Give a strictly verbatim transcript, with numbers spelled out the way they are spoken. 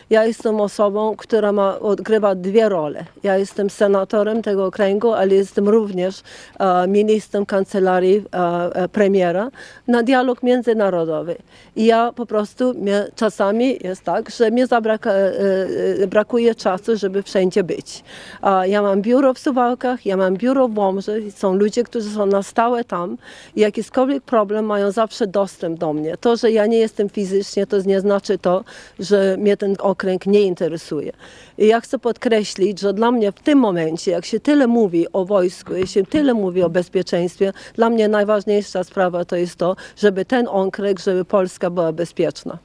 Ja jestem osobą, która ma, odgrywa dwie role. Ja jestem senatorem tego okręgu, ale jestem również e, ministrem kancelarii e, e, premiera na dialog międzynarodowy. I ja po prostu, mnie, czasami jest tak, że mi zabraka, e, e, brakuje czasu, żeby wszędzie być. E, ja mam biuro w Suwałkach, ja mam biuro w Łomży, są ludzie, którzy są na stałe tam i jakikolwiek problem mają zawsze dostęp do mnie. To, że ja nie jestem fizycznie, to nie znaczy to, że mnie ten okręg nie interesuje. I ja chcę podkreślić, że dla mnie w tym momencie, jak się tyle mówi o wojsku, jak się tyle mówi o bezpieczeństwie, dla mnie najważniejsza sprawa to jest to, żeby ten okręg, żeby Polska była bezpieczna.